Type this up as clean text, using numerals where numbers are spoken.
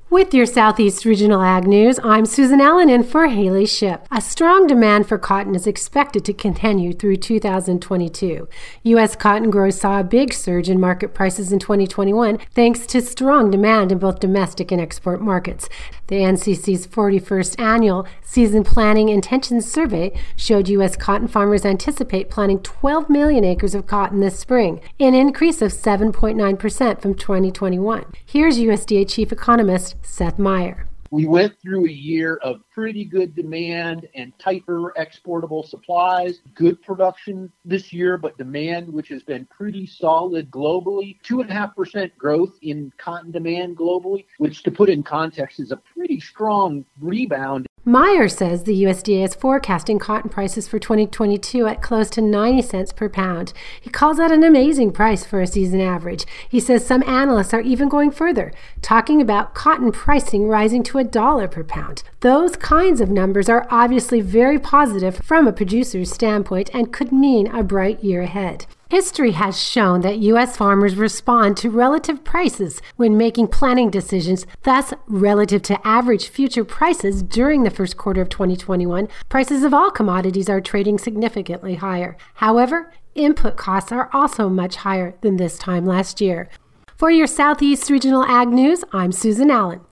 With your Southeast Regional Ag News, I'm Susan Allen in for Haley Ship. A strong demand for cotton is expected to continue through 2022. U.S. cotton growers saw a big surge in market prices in 2021 thanks to strong demand in both domestic and export markets. The NCC's 41st annual Season Planning Intentions Survey showed U.S. cotton farmers anticipate planting 12 million acres of cotton this spring, an increase of 7.9% from 2021. Here's USDA Chief Economist Seth Meyer. We went through a year of pretty good demand and tighter exportable supplies, good production this year, but demand which has been pretty solid globally. 2.5% growth in cotton demand globally, which to put in context is a pretty strong rebound. Meyer says the USDA is forecasting cotton prices for 2022 at close to 90 cents per pound. He calls that an amazing price for a season average. He says some analysts are even going further, talking about cotton pricing rising to $1 per pound. Those kinds of numbers are obviously very positive from a producer's standpoint and could mean a bright year ahead. History has shown that U.S. farmers respond to relative prices when making planning decisions. Thus, relative to average future prices during the first quarter of 2021, prices of all commodities are trading significantly higher. However, input costs are also much higher than this time last year. For your Southeast Regional Ag News, I'm Susan Allen.